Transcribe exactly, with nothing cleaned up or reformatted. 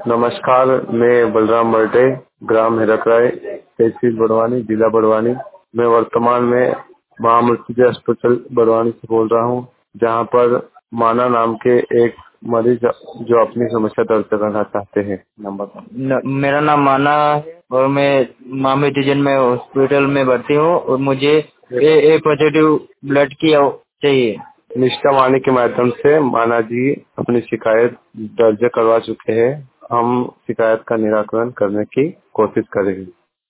नमस्कार, मैं बलराम मर्डे, ग्राम हिरकराय, तहसील बड़वानी, जिला बड़वानी। मैं वर्तमान में महामृत्युंजय अस्पताल बड़वानी से बोल रहा हूँ, जहाँ पर माना नाम के एक मरीज जो अपनी समस्या दर्ज करना चाहते हैं। नंबर न, मेरा नाम माना है और मैं महामृत्युंजय में हॉस्पिटल में भर्ती हूँ और मुझे ए ए पॉजिटिव ब्लड की आव- चाहिए। निष्ठा वाणी के माध्यम से माना जी अपनी शिकायत दर्ज करवा चुके हैं। हम शिकायत का निराकरण करने की कोशिश करेंगे।